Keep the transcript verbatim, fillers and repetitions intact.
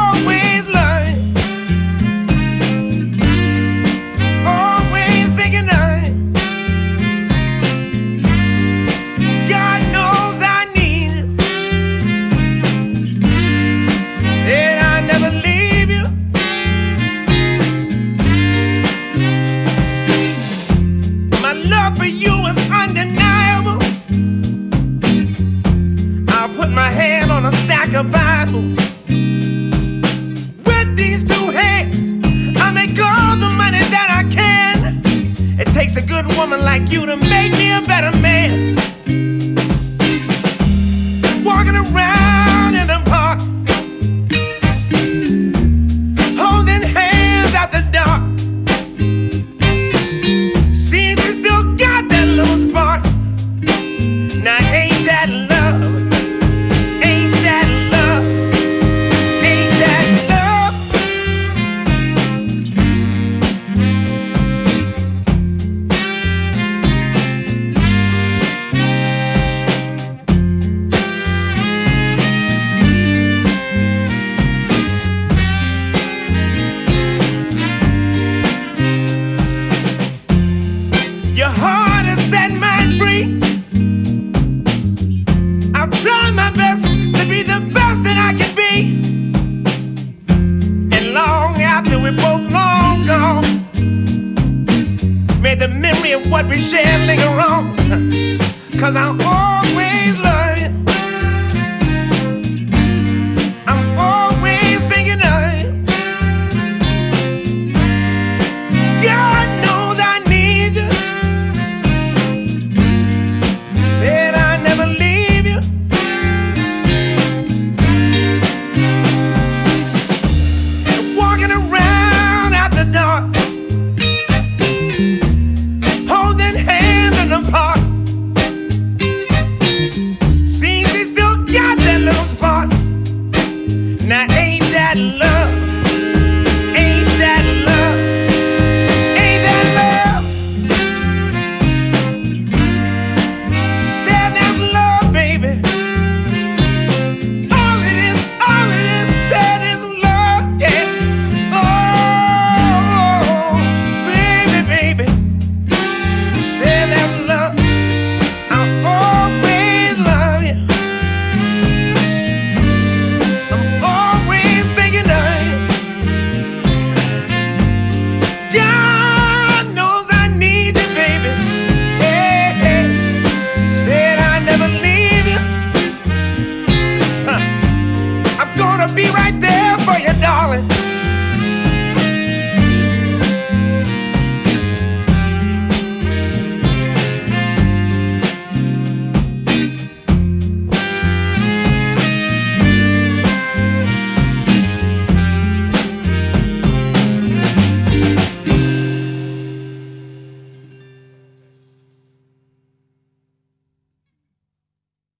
always learning, always thinking I, God knows I need you. Said I'd never leave you. My love for you is undeniable. I'll put my hand on a stack of Bibles. With these two hands, I make all the money that I can. It takes a good woman like you to make me a better man. Walking around in the park, holding hands out the dark. Seems we still got that little spark. Now ain't that love? Ain't that love? Ain't that love? Your heart has set mine free. I've tried my best to be the best that I can be. And long after we're both long gone, may the memory of what we shared linger on. Cause I'll always